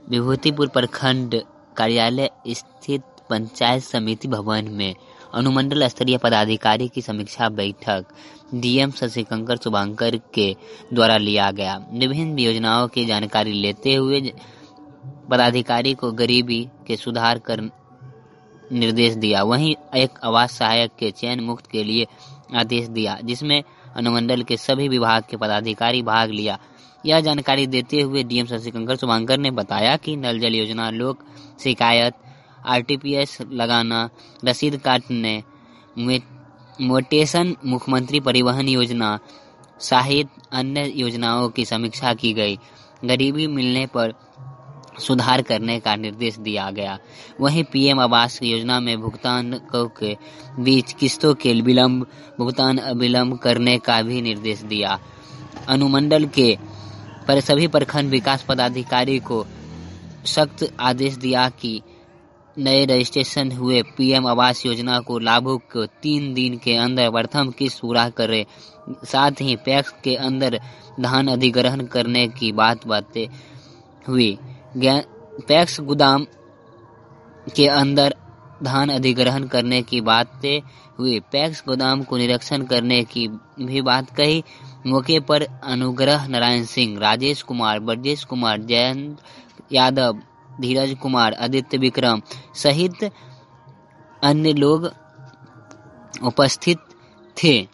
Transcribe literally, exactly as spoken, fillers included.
विभूतिपुर प्रखंड कार्यालय स्थित पंचायत समिति भवन में अनुमंडल स्तरीय पदाधिकारी की समीक्षा बैठक डीएम शशिशंकर शुभांकर के द्वारा लिया गया। विभिन्न योजनाओं की जानकारी लेते हुए पदाधिकारी को गरीबी के सुधार कर निर्देश दिया। वहीं एक आवास सहायक के चयन मुक्त के लिए आदेश दिया, जिसमें अनुमंडल के सभी विभाग के पदाधिकारी भाग लिया। यह जानकारी देते हुए डीएम शशिशंकर शुभांकर ने बताया कि नल जल योजना, लोक शिकायत, आरटीपीएस लगाना, रसीद काटने, मोटेशन, मुख्यमंत्री परिवहन योजना सहित अन्य योजनाओं की समीक्षा की गई। गरीबी मिलने पर सुधार करने का निर्देश दिया गया। वहीं पीएम आवास योजना में भुगतानों के बीच किस्तों के विलंब भुगतान अविलंब करने का भी निर्देश दिया। अनुमंडल के पर सभी प्रखंड विकास पदाधिकारी को सख्त आदेश दिया कि नए रजिस्ट्रेशन हुए पीएम आवास योजना को लाभुक को तीन दिन के अंदर प्रथम किस्त पूरा करे। साथ ही पैक्स के अंदर धान अधिग्रहण करने की बात बातें हुई। पैक्स गोदाम के अंदर धान अधिग्रहण करने की बातें हुई। पैक्स गोदाम को निरीक्षण करने की भी बात कही। मौके पर अनुग्रह नारायण सिंह, राजेश कुमार, ब्रजेश कुमार, जयंत यादव, धीरज कुमार, आदित्य विक्रम सहित अन्य लोग उपस्थित थे।